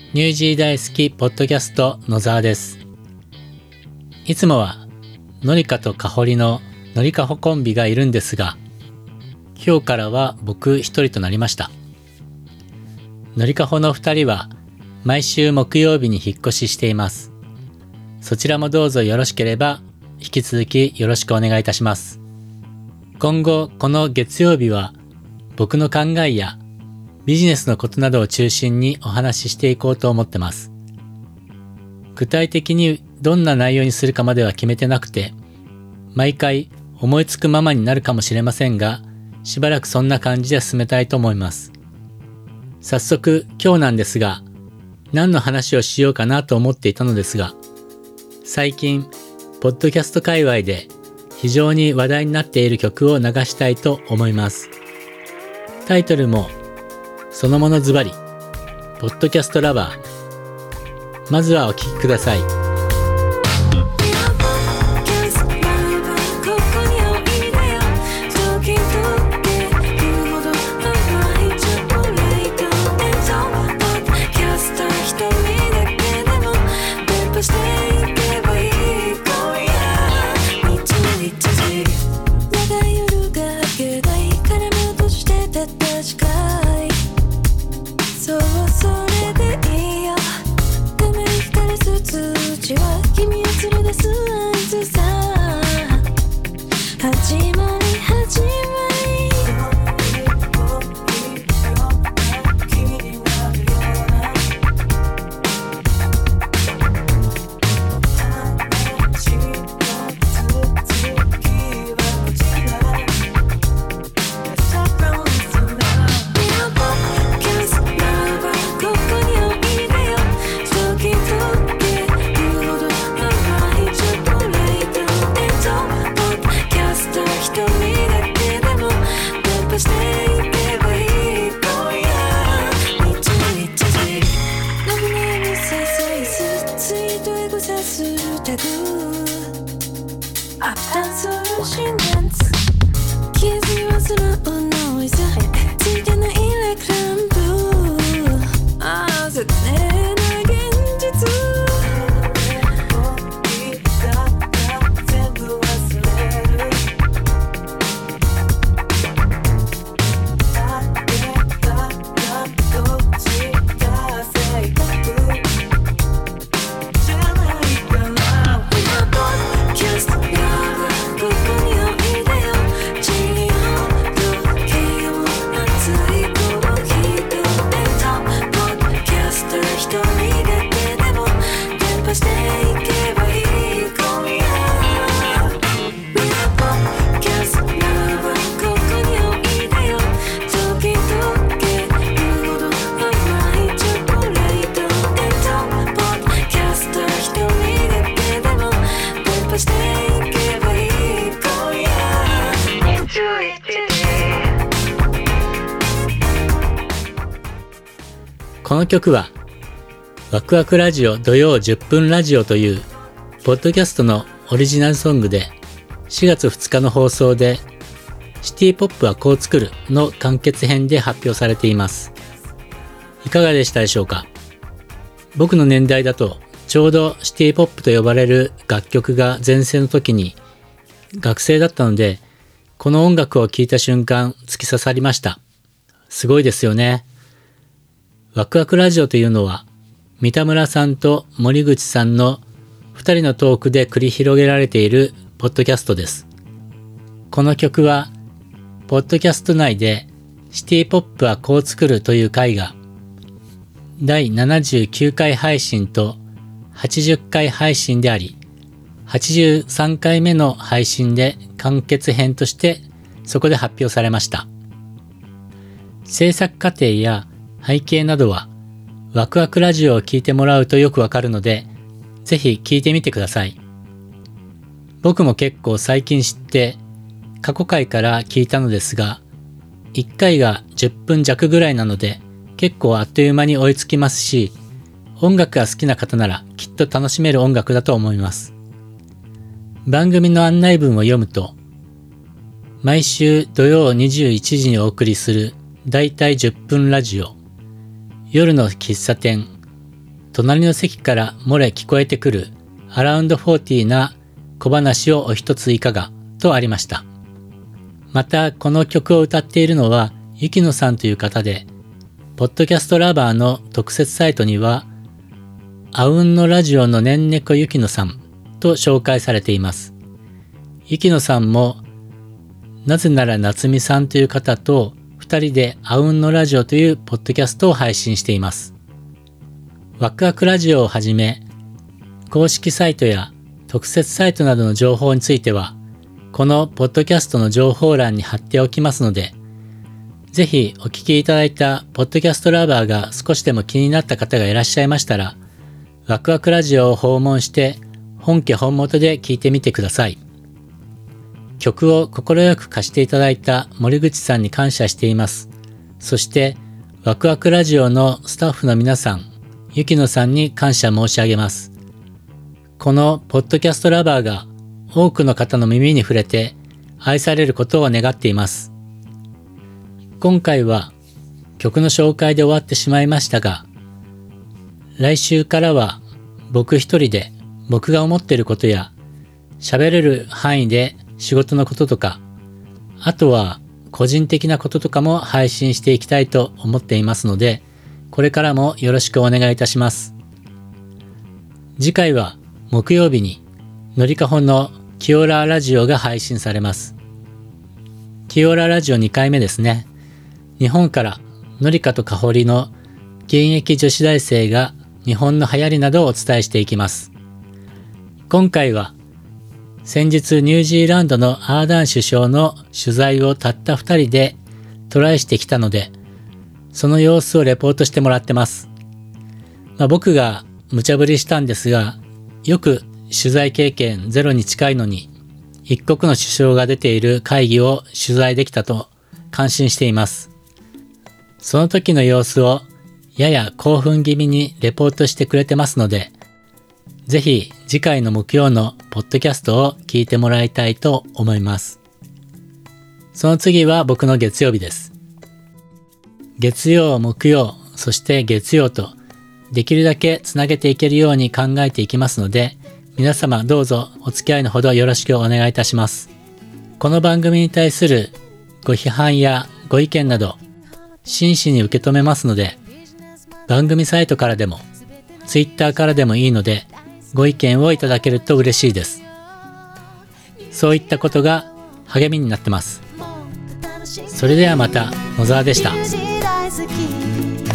ニュージー大好きポッドキャスト野沢です。いつもはのりかとかほりののりかほコンビがいるんですが、今日からは僕一人となりました。のりかほの2人は毎週木曜日に引っ越ししています。そちらもどうぞよろしければ引き続きよろしくお願いいたします。今後この月曜日は僕の考えやビジネスのことなどを中心にお話ししていこうと思ってます。具体的にどんな内容にするかまでは決めてなくて、毎回思いつくままになるかもしれませんが、しばらくそんな感じで進めたいと思います。早速今日なんですが、何の話をしようかなと思っていたのですが、最近ポッドキャスト界隈で非常に話題になっている曲を流したいと思います。タイトルもそのものズバリ、ポッドキャストラバー。まずはお聴きください。この曲はワクワクラジオ土曜10分ラジオというポッドキャストのオリジナルソングで、4月2日の放送でシティポップはこう作るの完結編で発表されています。いかがでしたでしょうか。僕の年代だとちょうどシティポップと呼ばれる楽曲が全盛の時に学生だったので、この音楽を聴いた瞬間突き刺さりました。すごいですよね。ワクワクラジオというのは三田村さんと森口さんの2人のトークで繰り広げられているポッドキャストです。この曲はポッドキャスト内でシティポップはこう作るという回が第79回配信と80回配信であり、83回目の配信で完結編としてそこで発表されました。制作過程や背景などはワクワクラジオを聞いてもらうとよくわかるので、ぜひ聞いてみてください。僕も結構最近知って過去回から聞いたのですが、1回が10分弱ぐらいなので結構あっという間に追いつきますし、音楽が好きな方ならきっと楽しめる音楽だと思います。番組の案内文を読むと、毎週土曜21時にお送りするだいたい10分ラジオ、夜の喫茶店、 隣の席から漏れ聞こえてくるアラウンド40な小話をお一ついかがとありました。またこの曲を歌っているのは雪乃さんという方で、ポッドキャストラバーの特設サイトにはあうんのラジオのねんねこ雪乃さんと紹介されています。雪乃さんもなぜなら夏美さんという方と2人であうんのラジオというポッドキャストを配信しています。ワクワクラジオをはじめ公式サイトや特設サイトなどの情報についてはこのポッドキャストの情報欄に貼っておきますので、ぜひお聞きいただいたポッドキャストラバーが少しでも気になった方がいらっしゃいましたら、ワクワクラジオを訪問して本家本元で聞いてみてください。曲を快く貸していただいた森口さんに感謝しています。そしてワクワクラジオのスタッフの皆さん、雪乃さんに感謝申し上げます。このポッドキャストラバーが多くの方の耳に触れて愛されることを願っています。今回は曲の紹介で終わってしまいましたが、来週からは僕一人で僕が思っていることや喋れる範囲で仕事のこととか、あとは個人的なこととかも配信していきたいと思っていますので、これからもよろしくお願いいたします。次回は木曜日にのりかほのキオララジオが配信されます。キオララジオ2回目ですね。日本からのりかとかほりの現役女子大生が日本の流行りなどをお伝えしていきます。今回は先日ニュージーランドのアーダーン首相の取材をたった2人でトライしてきたので、その様子をレポートしてもらってます。僕が無茶ぶりしたんですが、よく取材経験ゼロに近いのに一国の首相が出ている会議を取材できたと感心しています。その時の様子をやや興奮気味にレポートしてくれてますので、ぜひ次回の木曜のポッドキャストを聞いてもらいたいと思います。その次は僕の月曜日です。月曜、木曜、そして月曜とできるだけつなげていけるように考えていきますので、皆様どうぞお付き合いのほどよろしくお願いいたします。この番組に対するご批判やご意見など真摯に受け止めますので、番組サイトからでも Twitter からでもいいのでご意見をいただけると嬉しいです。そういったことが励みになってます。それではまた、野沢でした。